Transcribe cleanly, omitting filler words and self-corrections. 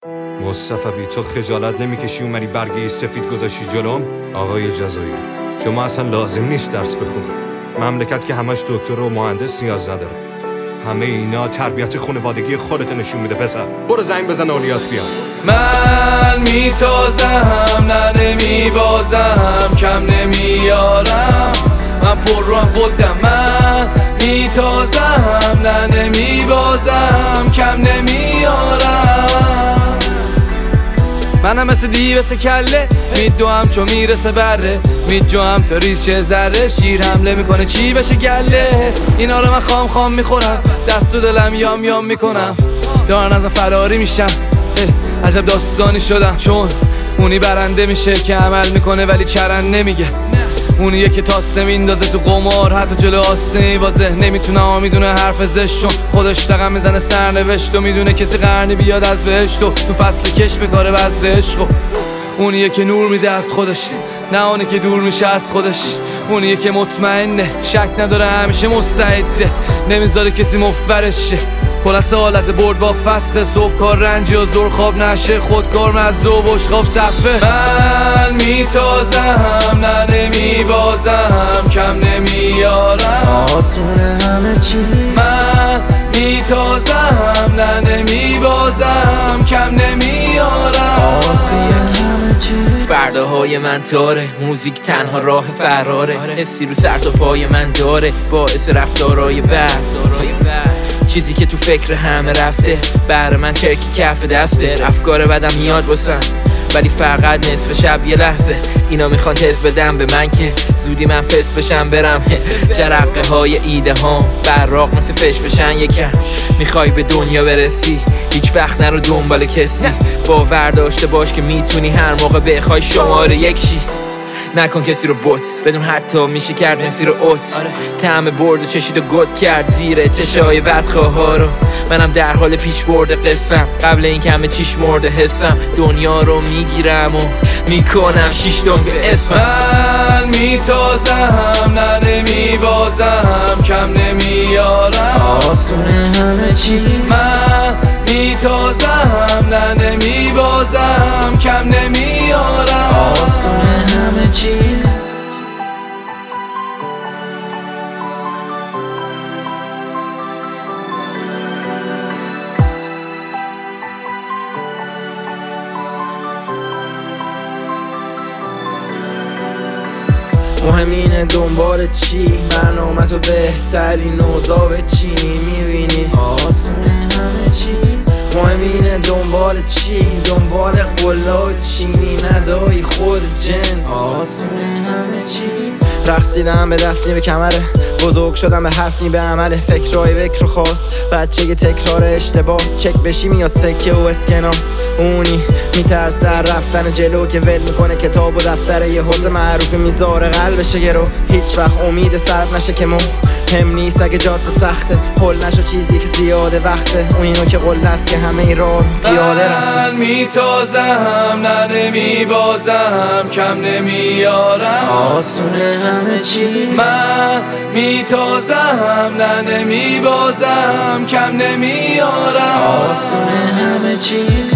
مصطفی تو خجالت نمیکشی اومدی برگه سفید گذاشتی جلوم؟ آقای جزایری شما اصلا لازم نیست درس بخونی. مملکت که همش دکتر و مهندس نیاز نداره. همه اینا تربیت خانوادگی خودت نشون میده. پسر برو زنگ بزن اولیات بیان. من میتازم نه نمیبازم کم نمیارم من پر رو هم قدم من میتازم نه نمیبازم کم نمیارم منم مثل دیو مثل کله میدوام چو میرسه بره میجوام تا ریشه ذره شیر حمله میکنه چی بشه گله اینا رو من خام میخورم دست و دلم یام میکنم دارن از فراری میشم عجب داستانی شدم چون اونی برنده میشه که عمل میکنه ولی چرن نمیگه اونیه که تاست نمیندازه تو قمار حتی جلو آست نمیوازه نمیتونه میدونه حرف زشت خودش دقم میزنه سرنوشت و میدونه کسی قرنی بیاد از بهشت و تو فصل کش بکاره بذر عشق اونیه که نور میده از خودش نه اونی که دور میشه از خودش اونیه که مطمئنه شک نداره همیشه مستعده نمیذاره کسی مفرشه خلاصه حالت برد باق فسخه صبح کار رنجی و زور خواب نشه خودکار مزه و بشقاب صفه من میتازم نه نمیبازم کم نمیارم آسونه همه چی من میتازم نه نمیبازم کم نمیارم آسونه همه چی فرداهای من تاره موزیک تنها راه فراره حسی رو سر تا پای من داره باعث رفتارای بد چیزی که تو فکر همه رفته بر من چرکی کف دسته افکار بدم میاد واسم ولی فقط نصف شب یه لحظه اینا میخوان تست بدم به من که زودی من فس بشم برم جرقه های ایده هام براق مثل فش بشن یکم میخوای به دنیا برسی هیچ وقت نرو دنبال کسی باور داشته باش که میتونی هر موقع بخوای شماره یکشی نکن کسی رو بوت بدون حتی میشه کرد مسیر رو اوت طعم برد و چشید و گد کرد زیر چشای بدخواه ها رو منم در حال پیش برد قصم قبل این که همه چیش مرده حسم دنیا رو میگیرم و میکنم شیش دنگ به اسم من میتازم نه نمیبازم کم نمیارم آسونه همه چی من میتازم نه نمیبازم کم نمیارم آسونه همه چی مهمینه دنبال چی برنامه تو بهترین اوضاع به چی میبینی آسونه همه چی مهمینه دنبال چی دنبال قلاب چینی ندایی خود جنس آسونه همه چی رقصیدم به دفنی به کمره بزرگ شدم به حرفنی به عمل فکرهای بکر و خواست بچه تکرار اشتباس چک بشیم یا سکه و اسکناس اونی میترسه رفتن جلو که ول میکنه کتاب و دفتر یه حوزه معروفی میذاره قلبشه گرو هیچ وقت امید سرد نشه که هم نیست اگه جاده سخته حل نشو چیزی که زیاده وقته اون اینو که قله است که همه ای راه پیاده رفته من میتازم نه نمیبازم کم نمیارم آسونه همه چی من میتازم نه نمیبازم کم نمیارم آسونه همه چی